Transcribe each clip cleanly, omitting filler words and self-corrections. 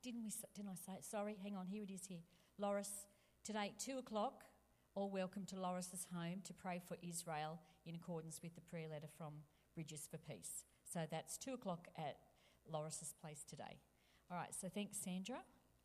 Didn't I say it? Sorry, hang on, here it is here. Loris, today at 2 o'clock, all welcome to Loris's home to pray for Israel in accordance with the prayer letter from Bridges for Peace. So that's 2 o'clock at Loris's place today. All right, so thanks, Sandra.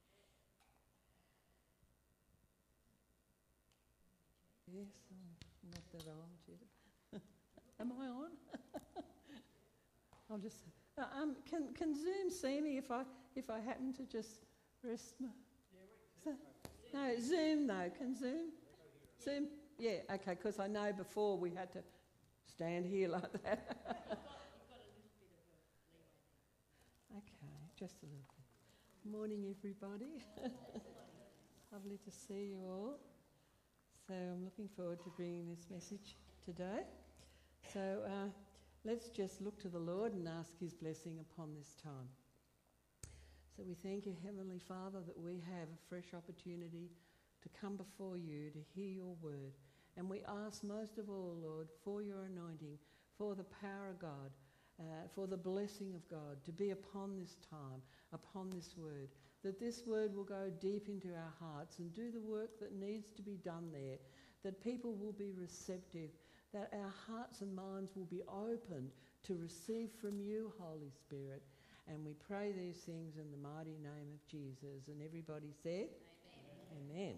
Yes, I'm not that old yet. Am I on? I'll just. Can Zoom see me if I happen to just rest my? No, Zoom though. Can Zoom? Zoom? Yeah. Okay. Because I know before we had to stand here like that. You've got a little bit of a leeway there. Okay, just a little bit. Morning, everybody. Lovely to see you all. So I'm looking forward to bringing this message today. So let's just look to the Lord and ask His blessing upon this time. So we thank you, Heavenly Father, that we have a fresh opportunity to come before you to hear your word. And we ask most of all, Lord, for your anointing, for the power of God, for the blessing of God to be upon this time, upon this word, that this word will go deep into our hearts and do the work that needs to be done there, that people will be receptive, that our hearts and minds will be open to receive from you, Holy Spirit. And we pray these things in the mighty name of Jesus. And everybody said, Amen. Amen.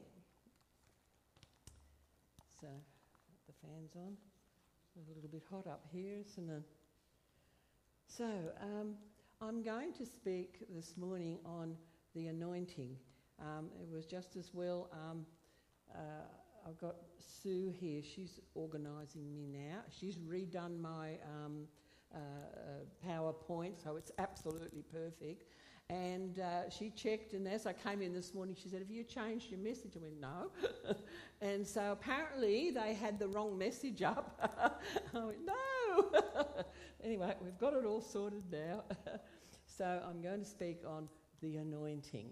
So, the fan's on. It's a little bit hot up here, isn't it? So, I'm going to speak this morning on the anointing. It was just as well, I've got Sue here. She's organising me now. She's redone my PowerPoint, so it's absolutely perfect. And she checked, and as I came in this morning, she said, have you changed your message? I went, no. And so apparently they had the wrong message up. I went, no. Anyway, we've got it all sorted now. So I'm going to speak on the anointing.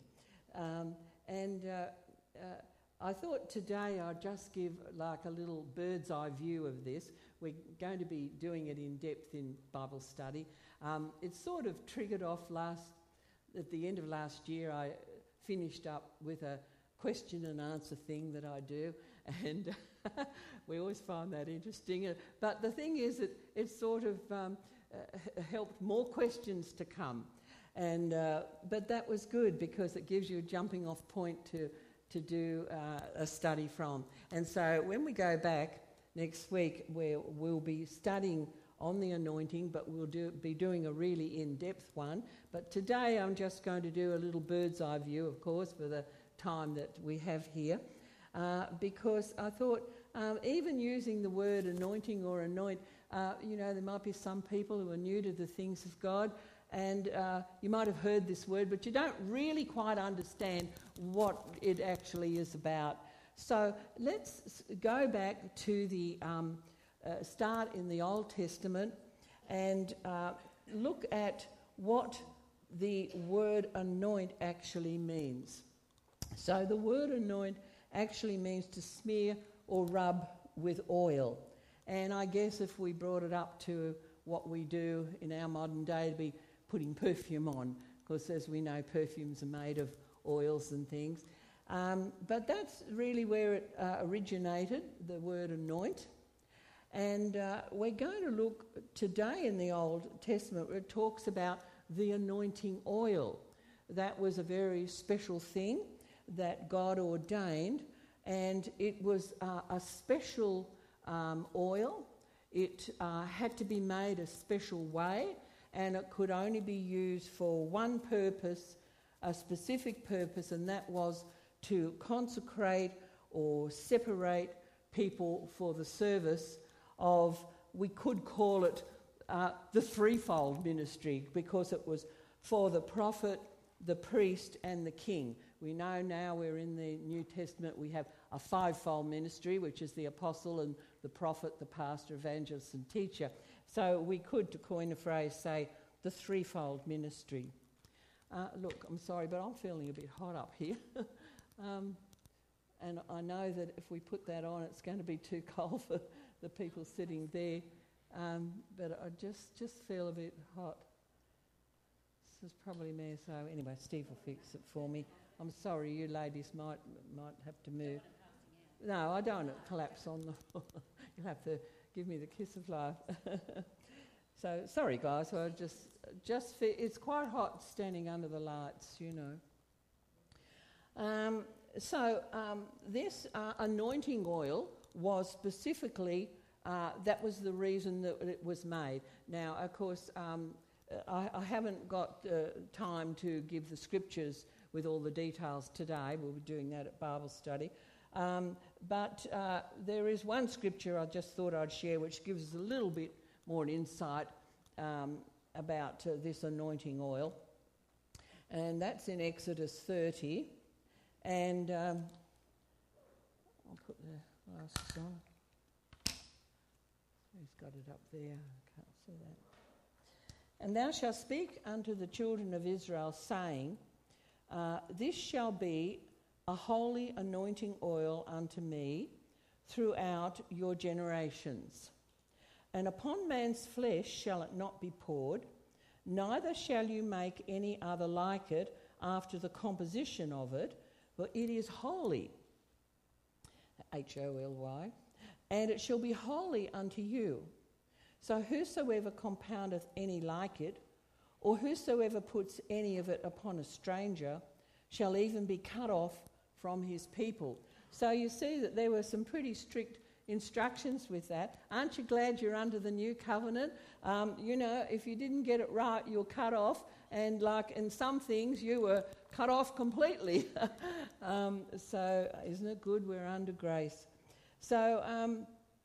I thought today I'd just give like a little bird's eye view of this. We're going to be doing it in depth in Bible study. It sort of triggered off at the end of last year. I finished up with a question and answer thing that I do, and we always find that interesting. But the thing is that it sort of helped more questions to come. But that was good because it gives you a jumping off point to do a study from. And so when we go back next week, we'll be studying on the anointing, but we'll be doing a really in-depth one. But today I'm just going to do a little bird's eye view, of course, for the time that we have here, because I thought even using the word anointing or anoint, there might be some people who are new to the things of God, and you might have heard this word, but you don't really quite understand what it actually is about. So let's go back to the start in the Old Testament and look at what the word anoint actually means. So the word anoint actually means to smear or rub with oil. And I guess if we brought it up to what we do in our modern day, it'd be putting perfume on, because as we know, perfumes are made of oils and things. But that's really where it originated, the word anoint. And we're going to look today in the Old Testament where it talks about the anointing oil. That was a very special thing that God ordained, and it was a special oil. It had to be made a special way, and it could only be used for one purpose, a specific purpose, and that was to consecrate or separate people for the service of, we could call it the threefold ministry, because it was for the prophet, the priest and the king. We know now we're in the New Testament, we have a fivefold ministry, which is the apostle and the prophet, the pastor, evangelist and teacher. So we could, to coin a phrase, say the threefold ministry. Look, I'm sorry, but I'm feeling a bit hot up here. And I know that if we put that on, it's going to be too cold for the people sitting there. But I just feel a bit hot. is probably me. So anyway, Steve will fix it for me. I'm sorry, you ladies might have to move. No, I don't want to collapse on the floor. You'll have to give me the kiss of life. So sorry, guys. I just it's quite hot standing under the lights, you know. This anointing oil was specifically, that was the reason that it was made. Now, of course, I haven't got time to give the scriptures with all the details today. We'll be doing that at Bible study. But there is one scripture I just thought I'd share which gives us a little bit more insight about this anointing oil. And that's in Exodus 30. And I'll put the glasses on. Who's got it up there? I can't see that. And thou shalt speak unto the children of Israel, saying, this shall be a holy anointing oil unto me throughout your generations. And upon man's flesh shall it not be poured, neither shall you make any other like it after the composition of it, for it is holy, Holy, and it shall be holy unto you. So whosoever compoundeth any like it, or whosoever puts any of it upon a stranger, shall even be cut off from his people. So you see that there were some pretty strict instructions with that. Aren't you glad you're under the new covenant? You know, if you didn't get it right, you're cut off, and like in some things you were cut off completely. So isn't it good we're under grace? So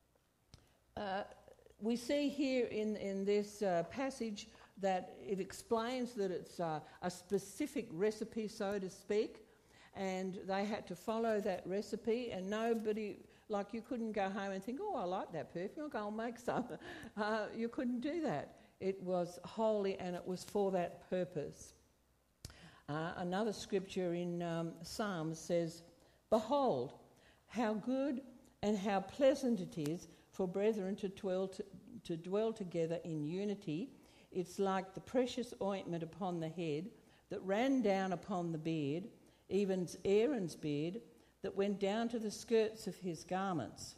we see here in this passage that it explains that it's a specific recipe, so to speak, and they had to follow that recipe, and nobody, like you couldn't go home and think, oh, I like that perfume, I'll go and make some. You couldn't do that. It was holy and it was for that purpose. Another scripture in Psalms says, behold, how good and how pleasant it is for brethren to dwell together in unity. It's like the precious ointment upon the head that ran down upon the beard, even Aaron's beard, that went down to the skirts of his garments.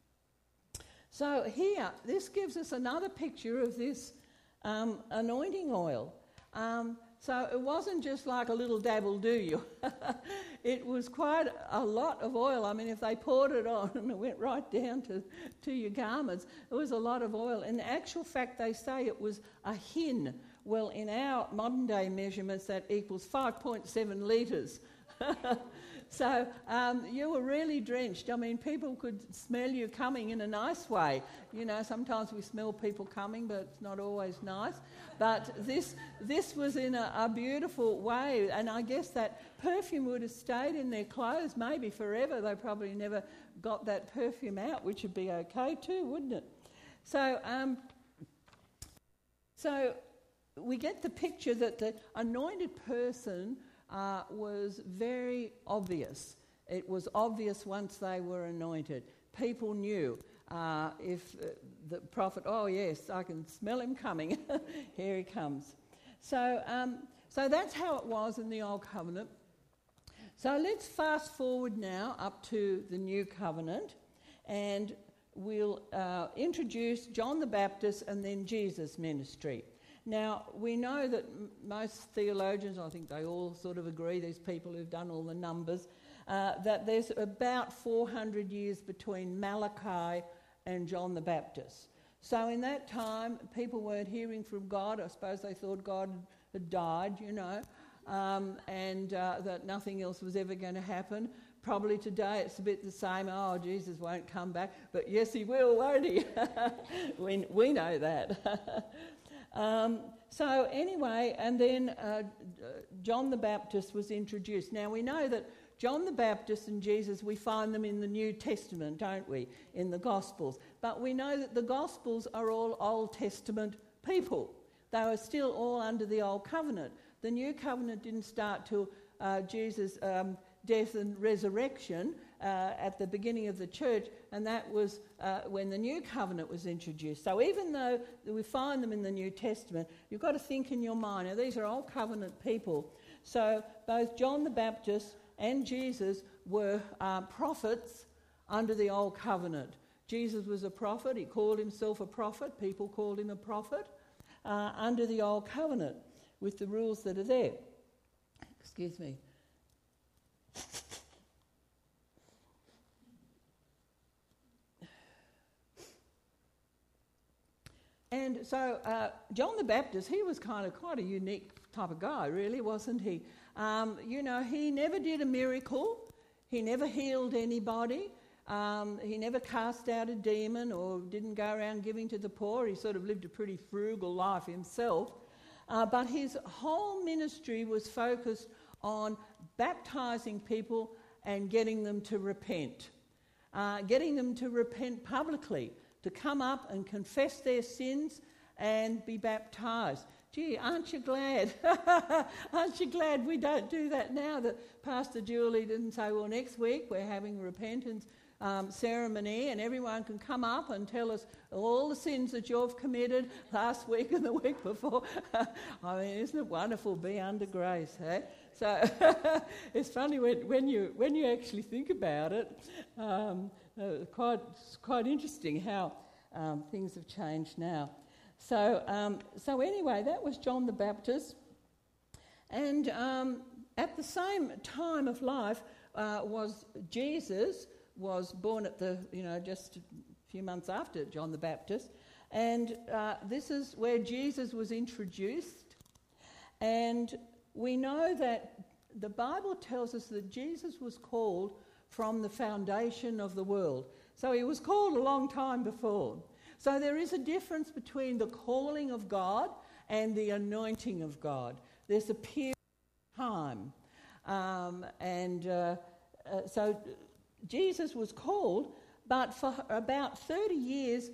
So here, this gives us another picture of this anointing oil. So it wasn't just like a little dabble do you. It was quite a lot of oil. I mean, if they poured it on and it went right down to your garments, it was a lot of oil. In actual fact, they say it was a hin. Well, in our modern day measurements, that equals 5.7 litres. So you were really drenched. I mean, people could smell you coming in a nice way. You know, sometimes we smell people coming, but it's not always nice. But this was in a beautiful way, and I guess that perfume would have stayed in their clothes maybe forever. They probably never got that perfume out, which would be okay too, wouldn't it? So we get the picture that the anointed person was very obvious. It was obvious once they were anointed. People knew if the prophet, oh yes, I can smell him coming. Here he comes. So that's how it was in the Old Covenant. So let's fast forward now up to the New Covenant, and we'll introduce John the Baptist and then Jesus' ministry. Now, we know that most theologians, I think they all sort of agree, these people who've done all the numbers, that there's about 400 years between Malachi and John the Baptist. So in that time, people weren't hearing from God. I suppose they thought God had died, you know, and that nothing else was ever going to happen. Probably today it's a bit the same. Oh, Jesus won't come back. But yes, he will, won't he? we know that. So anyway, and then John the Baptist was introduced. Now we know that John the Baptist and Jesus, we find them in the New Testament, don't we, in the Gospels. But we know that the Gospels are all Old Testament people. They were still all under the Old Covenant. The New Covenant didn't start till Jesus death, and resurrection at the beginning of the church, and that was when the New Covenant was introduced. So even though we find them in the New Testament, you've got to think in your mind, now these are Old Covenant people. So both John the Baptist and Jesus were prophets under the Old Covenant. Jesus was a prophet. He called himself a prophet. People called him a prophet under the Old Covenant with the rules that are there. Excuse me. And so John the Baptist, he was kind of quite a unique type of guy, really, wasn't he? He never did a miracle. He never healed anybody. He never cast out a demon or didn't go around giving to the poor. He sort of lived a pretty frugal life himself. But his whole ministry was focused on baptising people and getting them to repent. Getting them to repent publicly, to come up and confess their sins and be baptised. Gee, aren't you glad? Aren't you glad we don't do that now, that Pastor Julie didn't say, well, next week we're having repentance ceremony and everyone can come up and tell us all the sins that you've committed last week and the week before. I mean, isn't it wonderful, be under grace, eh? So it's funny when you actually think about it, quite interesting how things have changed now. So anyway, that was John the Baptist. And at the same time of life was Jesus, was born at just a few months after John the Baptist. And this is where Jesus was introduced. And we know that the Bible tells us that Jesus was called from the foundation of the world. So he was called a long time before. So there is a difference between the calling of God and the anointing of God. There's a period of time. So Jesus was called, but for about 30 years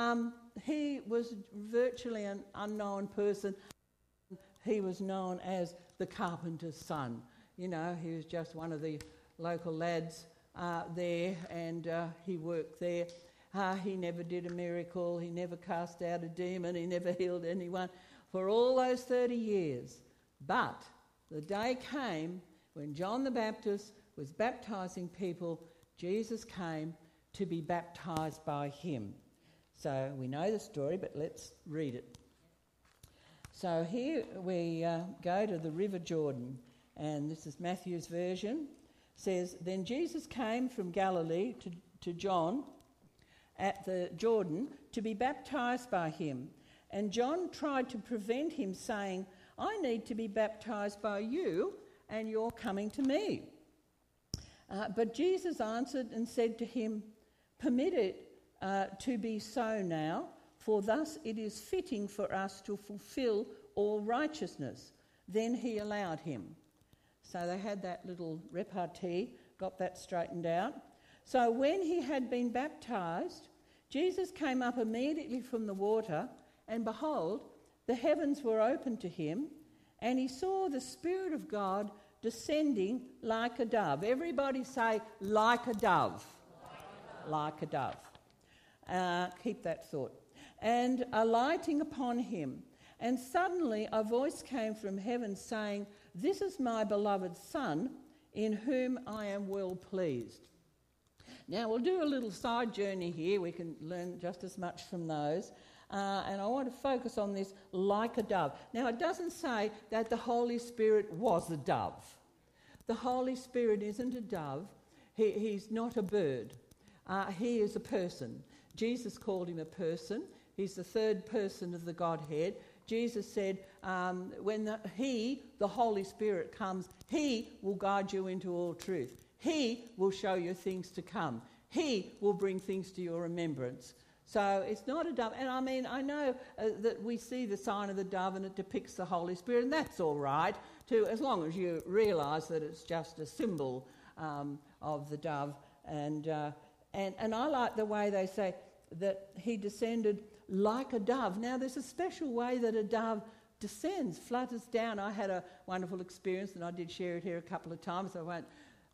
he was virtually an unknown person. He was known as the carpenter's son. He was just one of the local lads there, and he worked there. He never did a miracle. He never cast out a demon. He never healed anyone for all those 30 years. But the day came when John the Baptist was baptising people. Jesus came to be baptised by him. So we know the story, but let's read it. So here we go to the River Jordan, and this is Matthew's version. It says, "Then Jesus came from Galilee to John at the Jordan to be baptised by him. And John tried to prevent him, saying, 'I need to be baptised by you, and you're coming to me.' But Jesus answered and said to him, 'Permit it to be so now, for thus it is fitting for us to fulfil all righteousness.' Then he allowed him." So they had that little repartee, got that straightened out. "So when he had been baptised, Jesus came up immediately from the water, and behold, the heavens were opened to him, and he saw the Spirit of God descending like a dove." Everybody say, like a dove. Like a dove. Keep that thought. "And alighting upon him. And suddenly a voice came from heaven saying, 'This is my beloved Son, in whom I am well pleased.'" Now we'll do a little side journey here. We can learn just as much from those. And I want to focus on this, like a dove. Now it doesn't say that the Holy Spirit was a dove. The Holy Spirit isn't a dove. He's not a bird. He is a person. Jesus called him a person. He's the third person of the Godhead. Jesus said, when the Holy Spirit comes, he will guide you into all truth. He will show you things to come. He will bring things to your remembrance. So it's not a dove. And I mean, I know that we see the sign of the dove and it depicts the Holy Spirit, and that's all right, too, as long as you realise that it's just a symbol of the dove. And I like the way they say that he descended like a dove. Now, there's a special way that a dove descends, flutters down. I had a wonderful experience, and I did share it here a couple of times. I won't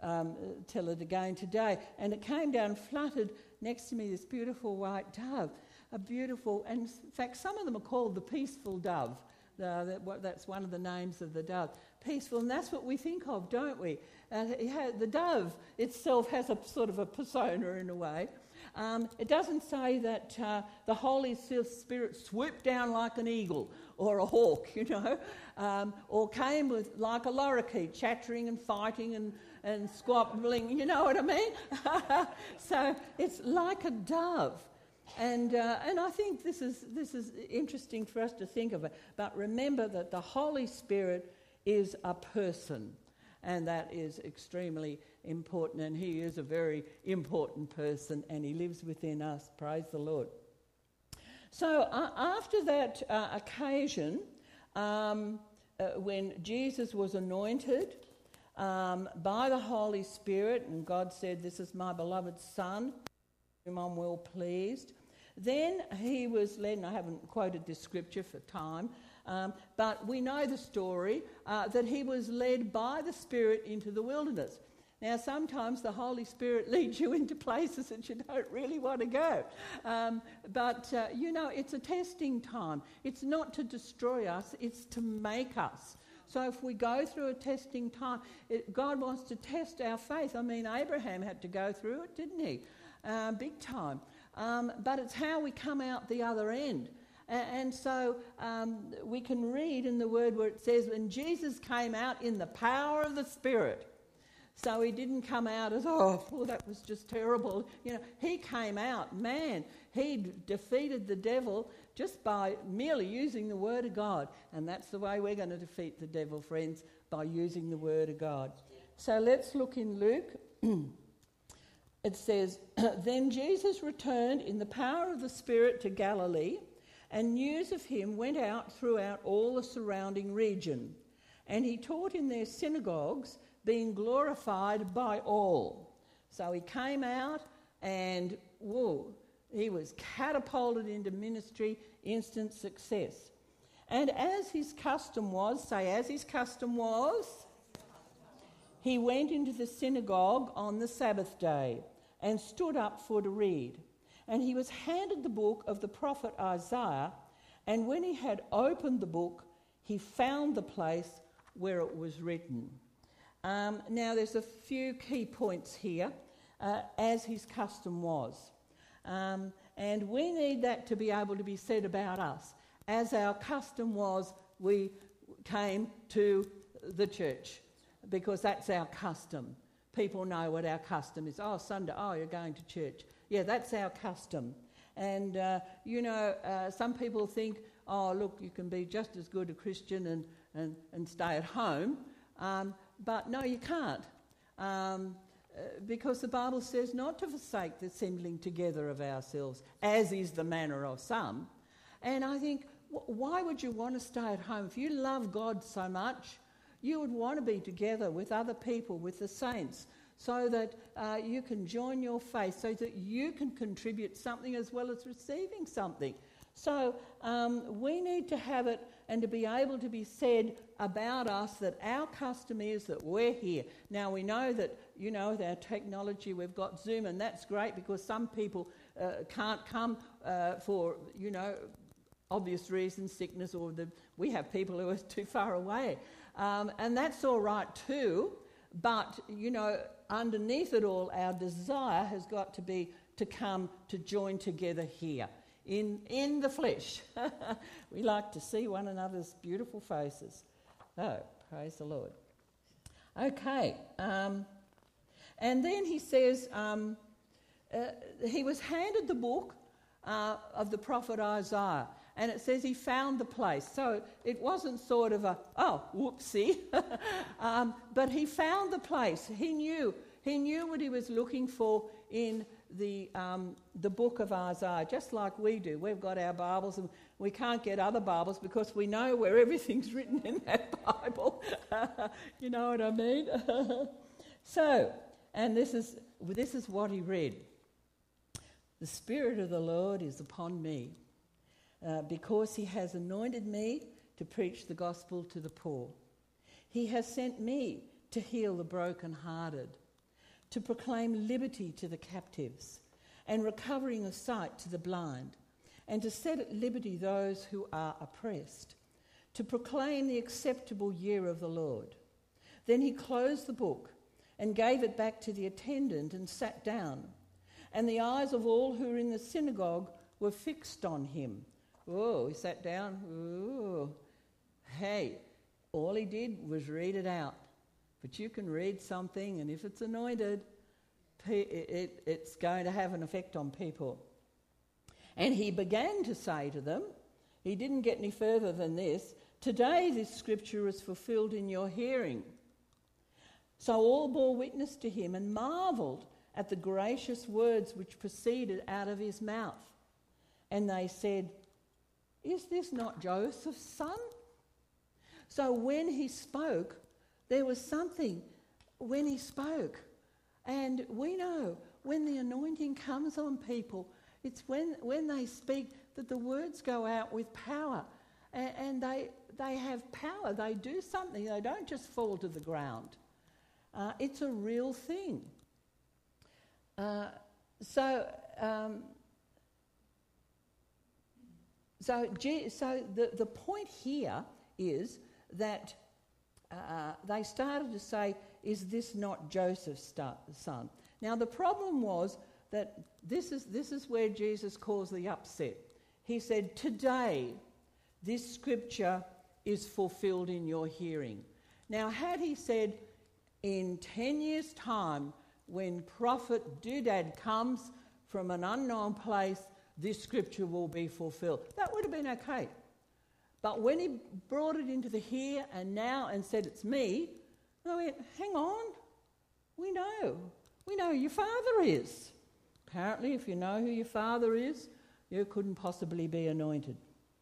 tell it again today. And it came down and fluttered next to me, this beautiful white dove. A beautiful, and in fact some of them are called the peaceful dove. That's one of the names of the dove. Peaceful, and that's what we think of, don't we? The dove itself has a sort of a persona in a way. It doesn't say that the Holy Spirit swooped down like an eagle or a hawk, or came with like a lorikeet, chattering and fighting and squabbling, you know what I mean? So it's like a dove. And I think this is interesting for us to think of it. But remember that the Holy Spirit is a person, and that is extremely important. And he is a very important person, and he lives within us. Praise the Lord. So after that occasion, when Jesus was anointed by the Holy Spirit, and God said, "This is my beloved Son, whom I'm well pleased." Then he was led, and I haven't quoted this scripture for time, but we know the story, that he was led by the Spirit into the wilderness. Now, sometimes the Holy Spirit leads you into places that you don't really want to go. But it's a testing time. It's not to destroy us, it's to make us. So if we go through a testing time, God wants to test our faith. I mean, Abraham had to go through it, didn't he? Big time. But it's how we come out the other end. And so we can read in the Word where it says, when Jesus came out in the power of the Spirit. So he didn't come out as, that was just terrible. He came out, man, he defeated the devil just by merely using the Word of God. And that's the way we're going to defeat the devil, friends, by using the Word of God. So let's look in Luke. It says, "Then Jesus returned in the power of the Spirit to Galilee, and news of him went out throughout all the surrounding region. And he taught in their synagogues, being glorified by all." So he came out and, he was catapulted into ministry, instant success. "And as his custom was," "he went into the synagogue on the Sabbath day and stood up for to read. And he was handed the book of the prophet Isaiah, and when he had opened the book, he found the place where it was written." Now there's a few key points here, as his custom was. And we need that to be able to be said about us. As our custom was, we came to the church, because that's our custom. People know what our custom is. Sunday, you're going to church. Yeah, that's our custom. And, some people think, look, you can be just as good a Christian and stay at home. But no, you can't. Because the Bible says not to forsake the assembling together of ourselves, as is the manner of some. And I think, why would you want to stay at home? If you love God so much, you would want to be together with other people, with the saints, so that you can join your faith, so that you can contribute something as well as receiving something. So we need to have it and to be able to be said about us that our custom is that we're here. Now we know that, with our technology we've got Zoom, and that's great because some people can't come for, obvious reasons, sickness, or we have people who are too far away. And that's all right too, but, underneath it all, our desire has got to be to come to join together here, in the flesh. We like to see one another's beautiful faces. Oh, praise the Lord. Okay, and then he says, he was handed the book of the prophet Isaiah. And it says he found the place. So it wasn't sort of whoopsie. But he found the place. He knew what he was looking for in the book of Isaiah, just like we do. We've got our Bibles and we can't get other Bibles because we know where everything's written in that Bible. You know what I mean? So, and this is what he read. "The Spirit of the Lord is upon me, because he has anointed me to preach the gospel to the poor. He has sent me to heal the brokenhearted, to proclaim liberty to the captives and recovering of sight to the blind, and to set at liberty those who are oppressed, to proclaim the acceptable year of the Lord." Then he closed the book and gave it back to the attendant and sat down. And the eyes of all who were in the synagogue were fixed on him. Oh, he sat down. Oh, hey, all he did was read it out. But you can read something, and if it's anointed, it's going to have an effect on people. And he began to say to them, he didn't get any further than this, "Today this scripture is fulfilled in your hearing." So all bore witness to him and marvelled at the gracious words which proceeded out of his mouth. And they said, "Is this not Joseph's son?" So when he spoke, there was something when he spoke. And we know when the anointing comes on people, it's when they speak that the words go out with power. And they have power. They do something. They don't just fall to the ground. It's a real thing. So the point here is that they started to say, "Is this not Joseph's son?" Now the problem was that this is where Jesus caused the upset. He said, "Today this scripture is fulfilled in your hearing." Now had he said, "In 10 years' time, when Prophet Dudad comes from an unknown place, this scripture will be fulfilled," that would have been okay. But when he brought it into the here and now and said, "It's me," I went, "Hang on, we know who your father is." Apparently, if you know who your father is, you couldn't possibly be anointed.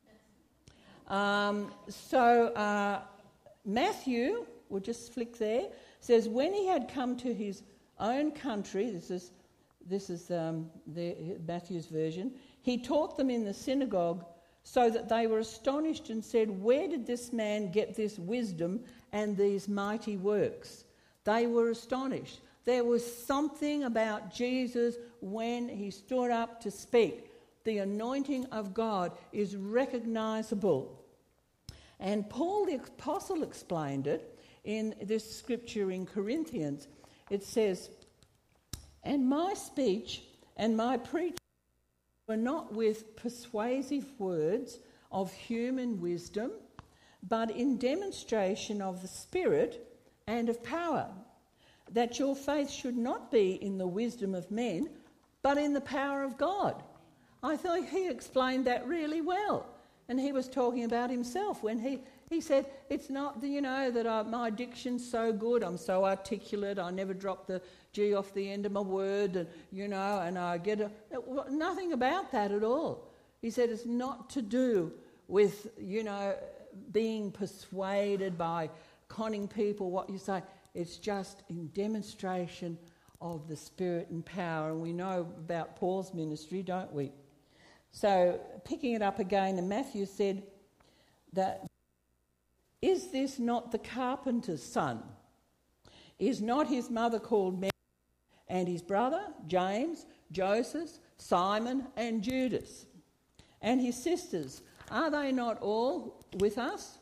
Matthew, we'll just flick there, says, "When he had come to his own country," this is Matthew's version, "he taught them in the synagogue, so that they were astonished and said, 'Where did this man get this wisdom and these mighty works?'" They were astonished. There was something about Jesus when he stood up to speak. The anointing of God is recognisable. And Paul the Apostle explained it in this scripture in Corinthians. It says, "And my speech and my preaching were not with persuasive words of human wisdom, but in demonstration of the Spirit and of power, that your faith should not be in the wisdom of men, but in the power of God." I thought he explained that really well. And he was talking about himself when he said, "It's not that my diction's so good, I'm so articulate, I never drop the G off the end of my word, and I get nothing about that at all." He said it's not to do with, being persuaded by conning people what you say. It's just in demonstration of the Spirit and power. And we know about Paul's ministry, don't we? So picking it up again, and Matthew said that, "Is this not the carpenter's son? Is not his mother called Mary, and his brother James, Joseph, Simon and Judas? And his sisters, are they not all with us?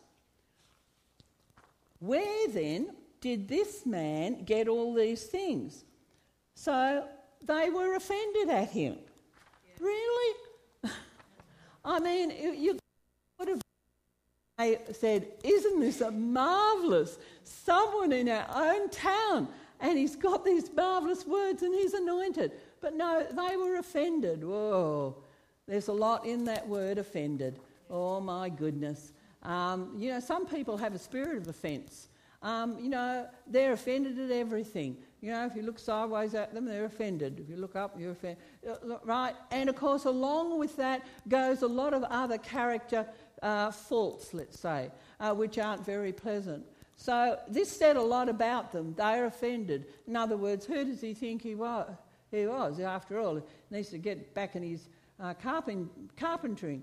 Where then did this man get all these things?" So they were offended at him. Yeah. Really? I mean, you would have said, "Isn't this a marvellous someone in our own town, and he's got these marvellous words and he's anointed?" But no, they were offended. Whoa, there's a lot in that word, offended. Oh my goodness. Some people have a spirit of offence. They're offended at everything. If you look sideways at them, they're offended. If you look up, you're offended. Right? And of course, along with that goes a lot of other character faults, let's say, which aren't very pleasant. So this said a lot about them. They're offended. In other words, who does he think he was? After all, he needs to get back in his carpentering,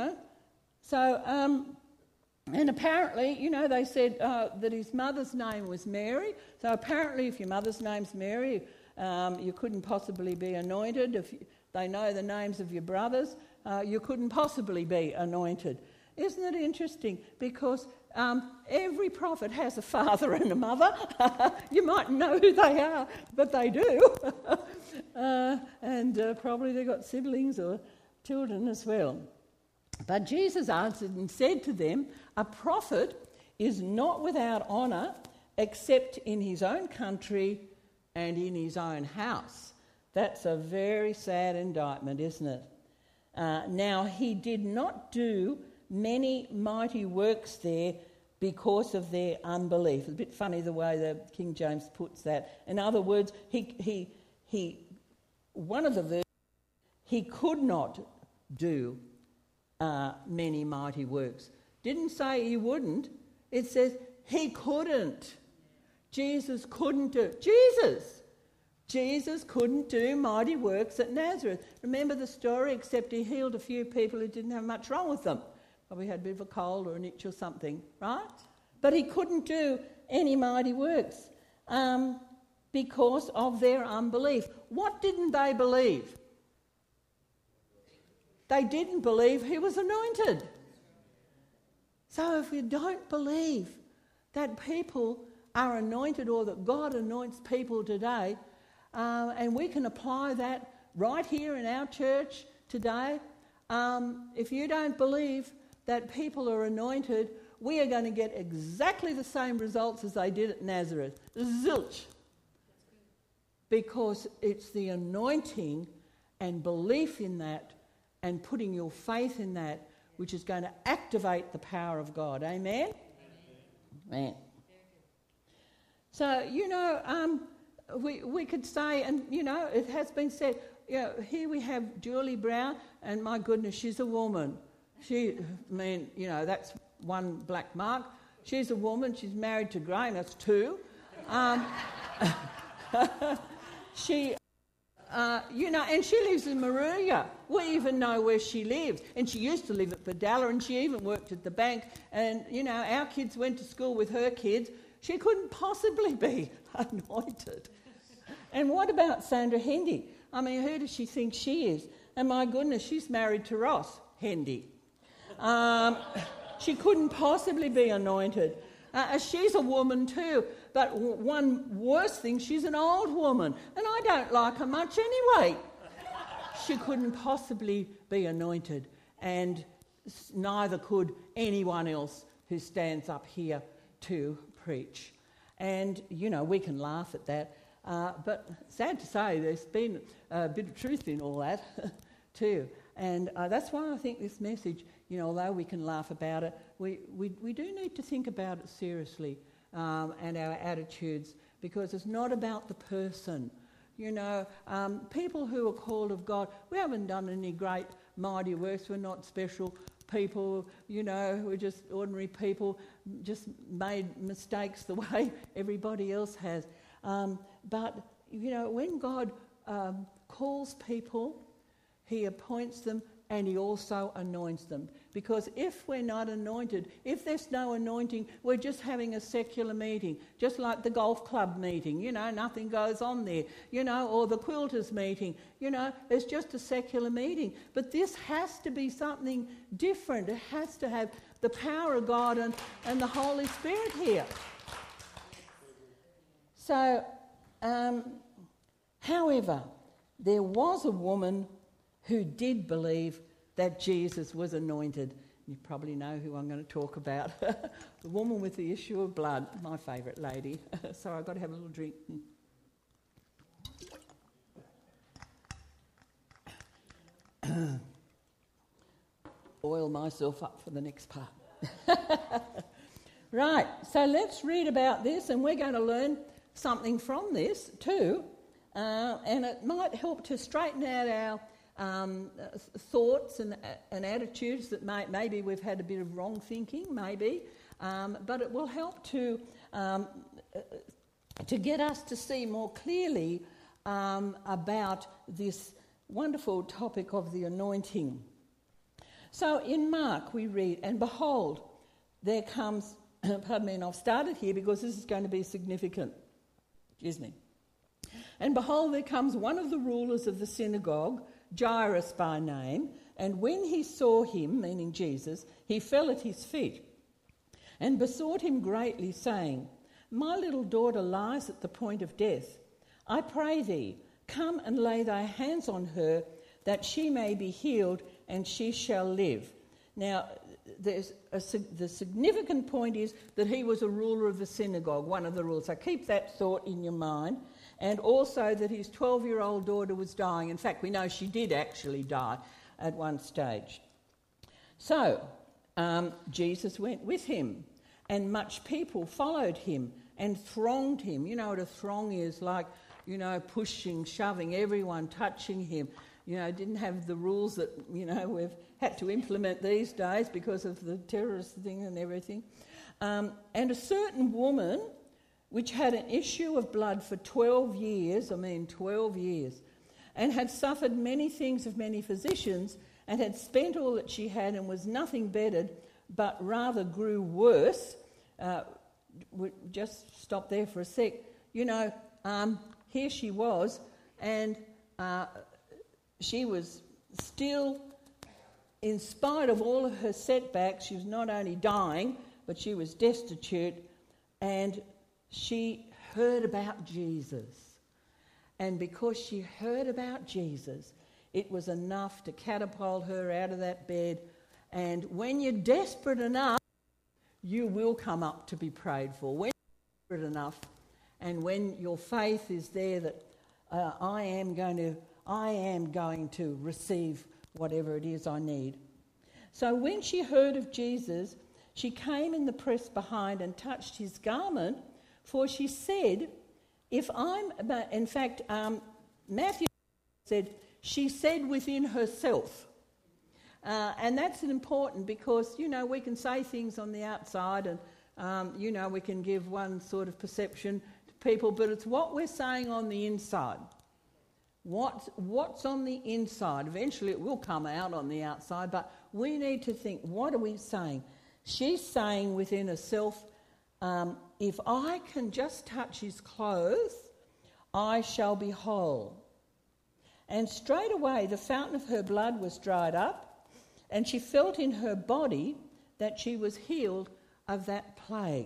So... And apparently, they said that his mother's name was Mary. So apparently if your mother's name's Mary, You couldn't possibly be anointed. If they know the names of your brothers, you couldn't possibly be anointed. Isn't it interesting? Because every prophet has a father and a mother. You might know who they are, but they do. And probably they've got siblings or children as well. But Jesus answered and said to them, a prophet is not without honour except in his own country and in his own house. That's a very sad indictment, isn't it? Now, he did not do many mighty works there because of their unbelief. It's a bit funny the way the King James puts that. In other words, one of the verses, he could not do many mighty works. Didn't say he wouldn't. It says he couldn't. Jesus couldn't do. Jesus couldn't do mighty works at Nazareth. Remember the story, except he healed a few people who didn't have much wrong with them. Probably had a bit of a cold or an itch or something, right? But he couldn't do any mighty works because of their unbelief. What didn't they believe? They didn't believe he was anointed. So if we don't believe that people are anointed or that God anoints people today, and we can apply that right here in our church today, if you don't believe that people are anointed, we are going to get exactly the same results as they did at Nazareth. Zilch. Because it's the anointing and belief in that and putting your faith in that which is going to activate the power of God. Amen? Amen. So, we could say, and, it has been said, here we have Julie Brown, and my goodness, she's a woman. That's one black mark. She's a woman. She's married to Graham. That's two. And she lives in Moruya. We even know where she lives. And she used to live at Badalla, and she even worked at the bank. And, our kids went to school with her kids. She couldn't possibly be anointed. And what about Sandra Hendy? Who does she think she is? And my goodness, she's married to Ross Hendy. She couldn't possibly be anointed. She's a woman too, but one worse thing, she's an old woman, and I don't like her much anyway. She couldn't possibly be anointed, and neither could anyone else who stands up here to preach. And, we can laugh at that, but sad to say, there's been a bit of truth in all that too. And that's why I think this message, although we can laugh about it, we do need to think about it seriously and our attitudes, because it's not about the person. People who are called of God, we haven't done any great mighty works. We're not special people, we're just ordinary people, just made mistakes the way everybody else has. But when God calls people, he appoints them and he also anoints them. Because if we're not anointed, if there's no anointing, we're just having a secular meeting, just like the golf club meeting, nothing goes on there, or the quilters meeting, it's just a secular meeting. But this has to be something different. It has to have the power of God and the Holy Spirit here. So, however, there was a woman who did believe that Jesus was anointed. You probably know who I'm going to talk about. The woman with the issue of blood, my favourite lady. So I've got to have a little drink. Oil myself up for the next part. Right, so let's read about this, and we're going to learn something from this too. And it might help to straighten out our thoughts and attitudes that maybe we've had a bit of wrong thinking, maybe, but it will help to get us to see more clearly about this wonderful topic of the anointing. So in Mark we read, and behold, there comes, pardon me, and I've started here because this is going to be significant. Excuse me. And behold, there comes one of the rulers of the synagogue, Jairus by name, and when he saw him," meaning Jesus, "he fell at his feet and besought him greatly, saying, 'My little daughter lies at the point of death. I pray thee, come and lay thy hands on her, that she may be healed, and she shall live.'" Now, the significant point is that he was a ruler of the synagogue, one of the rulers. So keep that thought in your mind. And also that his 12-year-old daughter was dying. In fact, we know she did actually die at one stage. So, Jesus went with him, and much people followed him and thronged him. You know what a throng is, like, pushing, shoving, everyone touching him. Didn't have the rules that, we've had to implement these days because of the terrorist thing and everything. And a certain woman, which had an issue of blood for 12 years, 12 years, and had suffered many things of many physicians, and had spent all that she had, and was nothing bettered, but rather grew worse. Just stop there for a sec. Here she was, and she was still, in spite of all of her setbacks, she was not only dying, but she was destitute, and she heard about Jesus. And because she heard about Jesus, it was enough to catapult her out of that bed. And when you're desperate enough, you will come up to be prayed for. When you're desperate enough, and when your faith is there that I am going to receive whatever it is I need. So when she heard of Jesus, she came in the press behind and touched his garment, for she said, Matthew said, she said within herself. And that's important because, we can say things on the outside and, we can give one sort of perception to people, but it's what we're saying on the inside. What's on the inside? Eventually it will come out on the outside, but we need to think, what are we saying? She's saying within herself, if I can just touch his clothes, I shall be whole. And straight away the fountain of her blood was dried up, and she felt in her body that she was healed of that plague.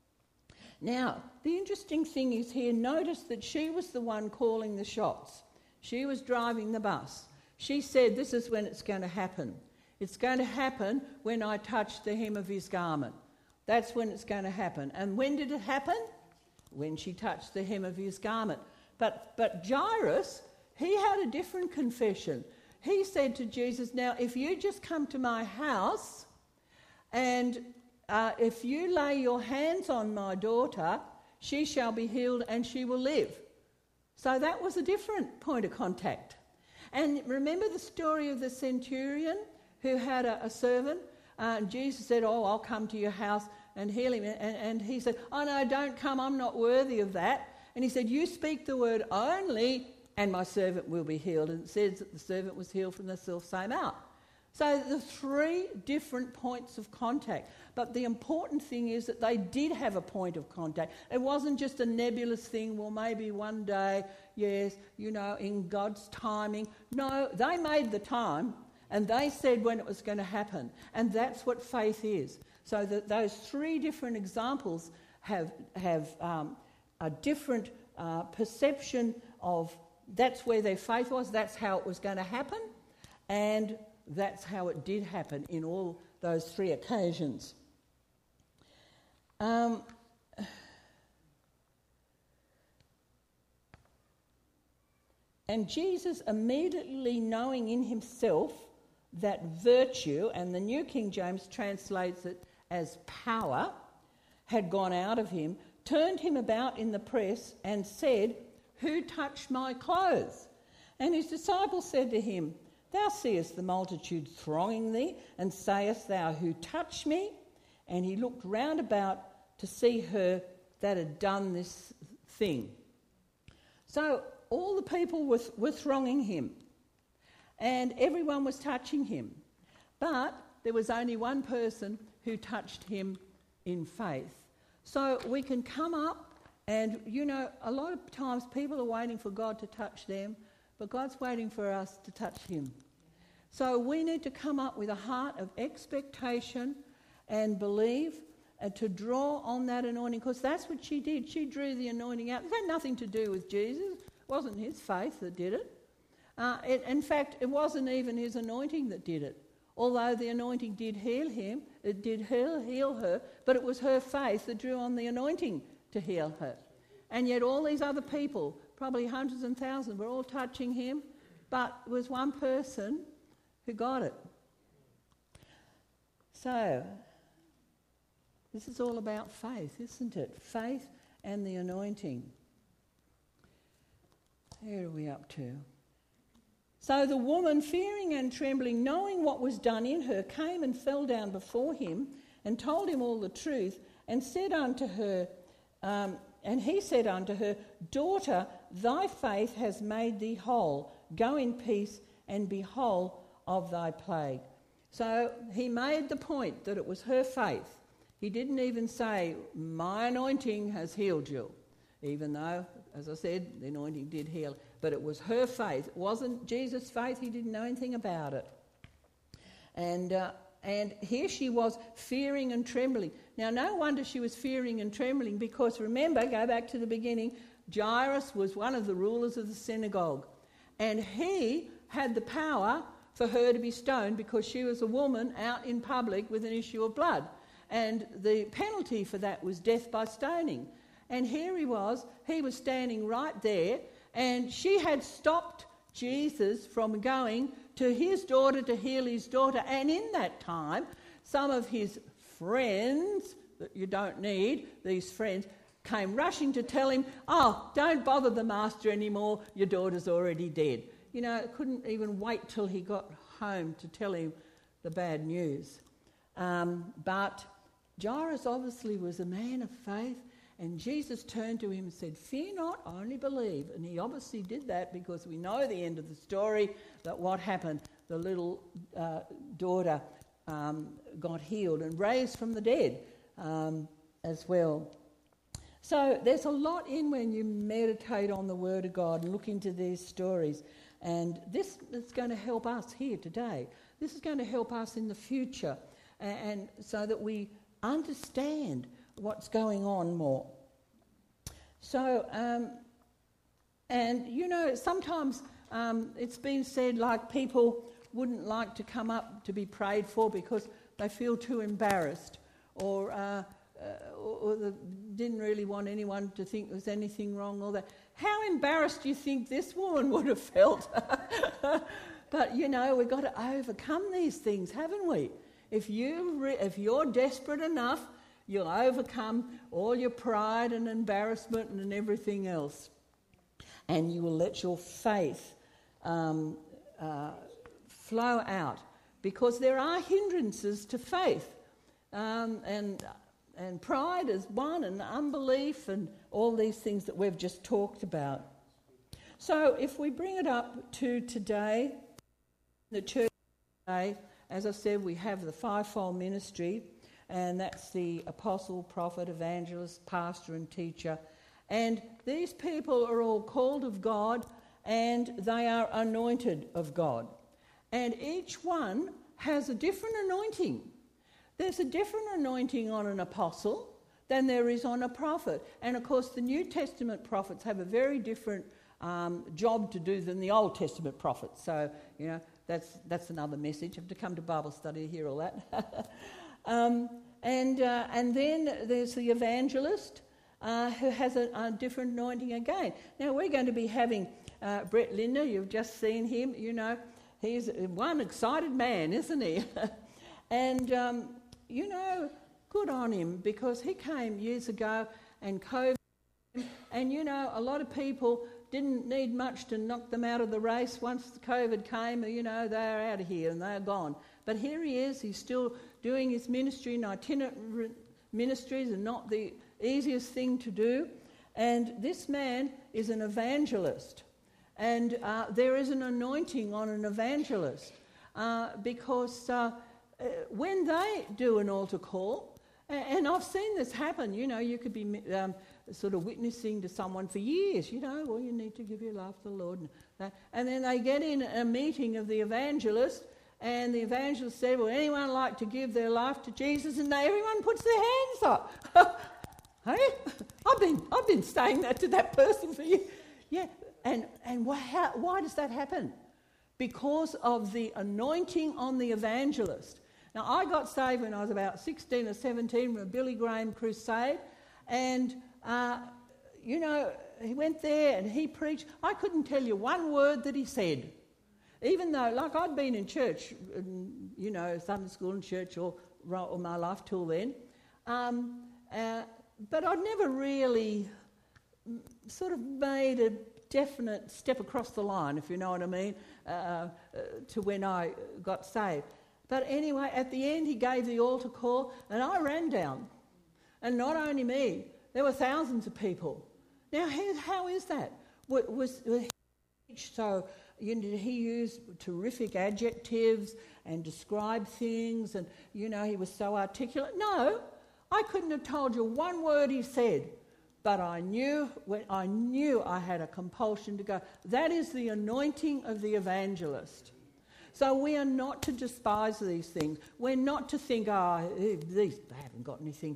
Now, the interesting thing is here, notice that she was the one calling the shots. She was driving the bus. She said, this is when it's going to happen. It's going to happen when I touch the hem of his garment. That's when it's going to happen. And when did it happen? When she touched the hem of his garment. But Jairus, he had a different confession. He said to Jesus, now, if you just come to my house and if you lay your hands on my daughter, she shall be healed and she will live. So that was a different point of contact. And remember the story of the centurion who had a servant? Jesus said, I'll come to your house and heal him. And he said, oh no, don't come, I'm not worthy of that. And he said, you speak the word only and my servant will be healed. And it says that the servant was healed from the self-same hour. So the three different points of contact. But the important thing is that they did have a point of contact. It wasn't just a nebulous thing, well, maybe one day, yes, in God's timing. No, they made the time and they said when it was going to happen. And that's what faith is. So that those three different examples have a different perception of that's where their faith was, that's how it was going to happen, and that's how it did happen in all those three occasions. And Jesus, immediately knowing in himself that virtue, and the New King James translates it as power, had gone out of him, turned him about in the press and said, who touched my clothes? And his disciples said to him, thou seest the multitude thronging thee, and sayest thou, who touched me? And he looked round about to see her that had done this thing. So all the people were thronging him, and everyone was touching him. But there was only one person who touched him in faith. So we can come up And, a lot of times people are waiting for God to touch them, but God's waiting for us to touch him. So we need to come up with a heart of expectation and believe and to draw on that anointing, because that's what she did. She drew the anointing out. It had nothing to do with Jesus. It wasn't his faith that did it. In fact, it wasn't even his anointing that did it. Although the anointing did heal him, it did heal her, but it was her faith that drew on the anointing to heal her. And yet all these other people, probably hundreds and thousands, were all touching him, but it was one person who got it. So, this is all about faith, isn't it? Faith and the anointing. Where are we up to? So the woman, fearing and trembling, knowing what was done in her, came and fell down before him and told him all the truth, and said unto her, and he said unto her, Daughter, thy faith has made thee whole. Go in peace and be whole of thy plague. So he made the point that it was her faith. He didn't even say, my anointing has healed you, even though, as I said, the anointing did heal. But it was her faith. It wasn't Jesus' faith. He didn't know anything about it. And here she was, fearing and trembling. Now, no wonder she was fearing and trembling, because remember, go back to the beginning, Jairus was one of the rulers of the synagogue. And he had the power for her to be stoned because she was a woman out in public with an issue of blood. And the penalty for that was death by stoning. And here he was standing right there, and she had stopped Jesus from going to his daughter to heal his daughter. And in that time, some of his friends, that you don't need, these friends, came rushing to tell him, oh, don't bother the master anymore, your daughter's already dead. Couldn't even wait till he got home to tell him the bad news. But Jairus obviously was a man of faith, and Jesus turned to him and said, fear not, only believe. And he obviously did that, because we know the end of the story, that what happened, the little daughter got healed and raised from the dead as well. So there's a lot in when you meditate on the Word of God and look into these stories. And this is going to help us here today. This is going to help us in the future, and so that we understand what's going on more. So, sometimes it's been said like people wouldn't like to come up to be prayed for because they feel too embarrassed, or they didn't really want anyone to think there was anything wrong or that. How embarrassed do you think this woman would have felt? But, we've got to overcome these things, haven't we? If you're desperate enough, you'll overcome all your pride and embarrassment and everything else. And you will let your faith flow out, because there are hindrances to faith. And pride is one, and unbelief, and all these things that we've just talked about. So if we bring it up to today, the church today, as I said, we have the fivefold ministry, and that's the apostle, prophet, evangelist, pastor and teacher. And these people are all called of God, and they are anointed of God. And each one has a different anointing. There's a different anointing on an apostle than there is on a prophet. And of course, the New Testament prophets have a very different job to do than the Old Testament prophets. So, that's another message. I have to come to Bible study to hear all that. And then there's the evangelist who has a different anointing again. Now, we're going to be having Brett Linder. You've just seen him. He's one excited man, isn't he? And, good on him, because he came years ago and COVID. And, a lot of people didn't need much to knock them out of the race. Once the COVID came, they're out of here and they're gone. But here he is. He's still doing his ministry, and itinerant ministries are not the easiest thing to do. And this man is an evangelist. And there is an anointing on an evangelist because when they do an altar call, and I've seen this happen, you could be sort of witnessing to someone for years, well, you need to give your life to the Lord. And then they get in a meeting of the evangelist, and the evangelist said, well, anyone like to give their life to Jesus? And everyone puts their hands up. Hey, I've been saying that to that person for years. Yeah, and why does that happen? Because of the anointing on the evangelist. Now, I got saved when I was about 16 or 17 from a Billy Graham crusade, and, he went there and he preached. I couldn't tell you one word that he said, even though, like, I'd been in church, Sunday school and church all my life till then, but I'd never really sort of made a definite step across the line, if you know what I mean, to when I got saved. But anyway, at the end, he gave the altar call, and I ran down. And not only me, there were thousands of people. Now, how is that? So he used terrific adjectives and described things, and, he was so articulate. No, I couldn't have told you one word he said, but I knew I had a compulsion to go. That is the anointing of the evangelist. So we are not to despise these things. We're not to think, they haven't got anything,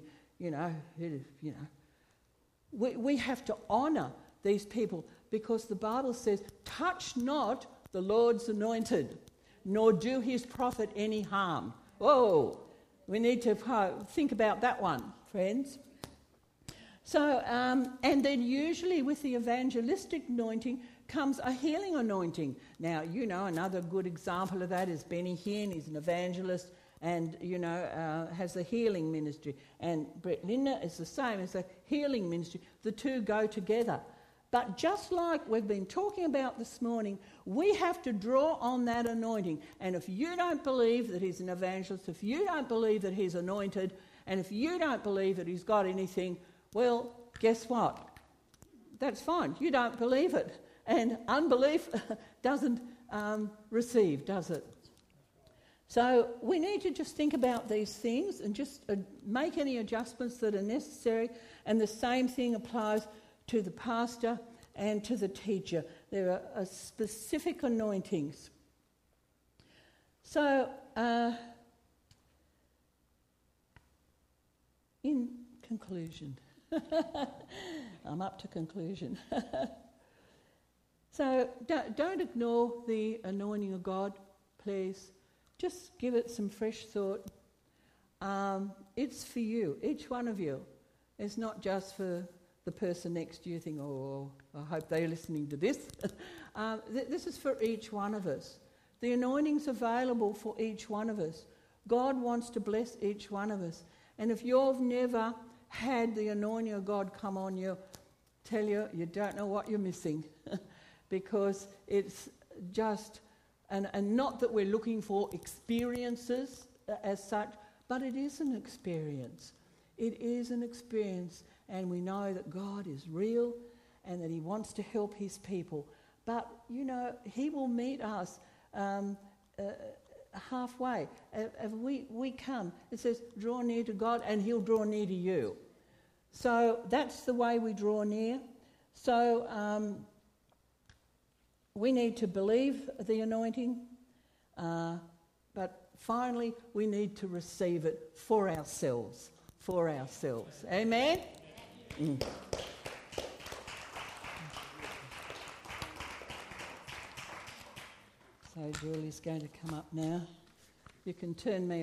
We have to honour these people, because the Bible says, touch not the Lord's anointed, nor do his prophet any harm. Whoa, we need to think about that one, friends. So, and then usually with the evangelistic anointing comes a healing anointing. Now, another good example of that is Benny Hinn. He's an evangelist and, has a healing ministry. And Brett Lindner is the same as a healing ministry. The two go together. But just like we've been talking about this morning, we have to draw on that anointing. And if you don't believe that he's an evangelist, if you don't believe that he's anointed, and if you don't believe that he's got anything, well, guess what? That's fine. You don't believe it. And unbelief doesn't receive, does it? So we need to just think about these things and just make any adjustments that are necessary. And the same thing applies to the pastor and to the teacher. There are specific anointings. So, in conclusion, I'm up to conclusion. So don't ignore the anointing of God, please. Just give it some fresh thought. It's for you, each one of you. It's not just for the person next to you think, oh, I hope they're listening to this. This is for each one of us. The anointing's available for each one of us. God wants to bless each one of us. And if you've never had the anointing of God come on you, tell you don't know what you're missing. Because it's just, and not that we're looking for experiences as such, but it is an experience. It is an experience, and we know that God is real and that he wants to help his people. But, he will meet us halfway. If we come, it says, draw near to God and he'll draw near to you. So that's the way we draw near. So we need to believe the anointing, but finally we need to receive it for ourselves. Amen? Mm. So Julie's going to come up now. You can turn me